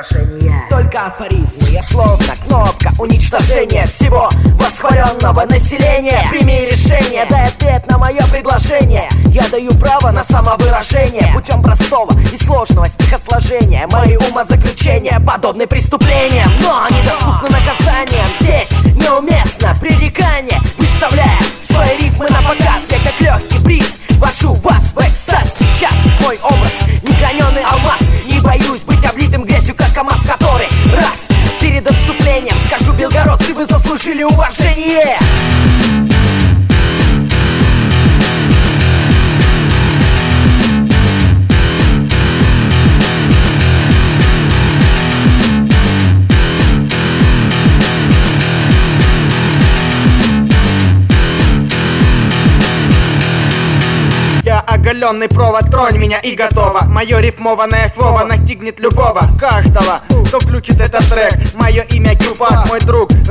выражения. Только афоризмы, я словно кнопка уничтожения всего восхваленного населения. Прими решение, дай ответ на мое предложение. Я даю право на самовыражение путем простого и сложного стихосложения. Мои умозаключения подобны преступлениям, но недоступны наказаниям. Здесь неуместно пререкание, выставляя свои рифмы на показ. Я как легкий бриз вожу вас в экстаз. Сейчас мой образ неграненый алмаз. Не боюсь быть облитым грязью, как КамАЗ, который раз перед отступлением скажу: белгородцы, вы заслужили уважение. Я оголенный провод, тронь меня и готово. Мое рифмованное слово настигнет любого, каждого, кто включит этот трек. Мое имя Кюпат, мой друг.